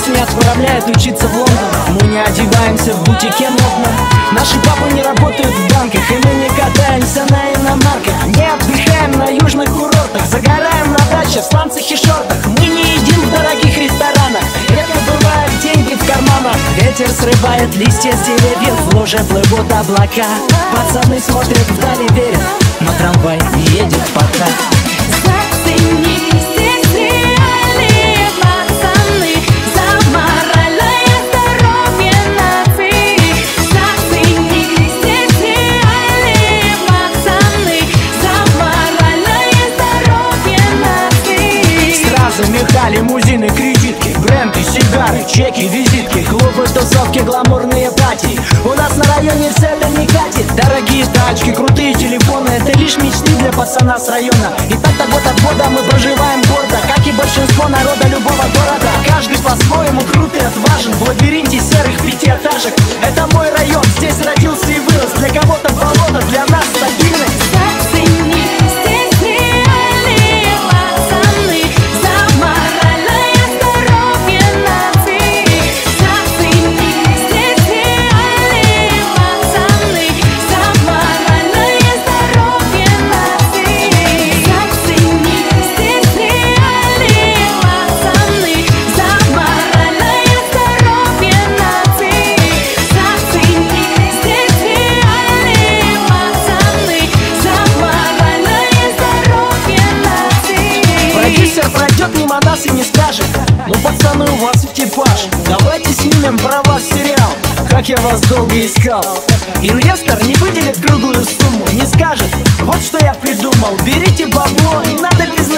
не отправляют учиться в Лондон. Мы не одеваемся в бутике модном. Наши папы не работают в банках, и мы не катаемся на иномарках. Не отдыхаем на южных курортах, загораем на даче в сланцах и шортах. Мы не едим в дорогих ресторанах, редко бывают деньги в карманах. Ветер срывает листья с деревьев, в луже плывут облака. Пацаны смотрят вдали, верят, но трамвай не едет пока. Меха, лимузины, кредитки, бренды, сигары, чеки, визитки, клубы, тусовки, гламурные пати. У нас на районе все это не катит. Дорогие тачки, крутые телефоны, это лишь мечты для пацана с района. И так-то год от года мы проживаем гордо, как и большинство народа любого города. Каждый по-своему крут и отважен в лабиринте серых пятиэтажек. Это мой район, здесь родился и вырос. Для кого-то болото, для нас стабильность. Пройдет мимо нас и не скажет: ну, пацаны, у вас экипаж, давайте снимем про вас сериал. Как я вас долго искал. Инвестор не выделит круглую сумму, не скажет: вот что я придумал, берите бабло, не надо без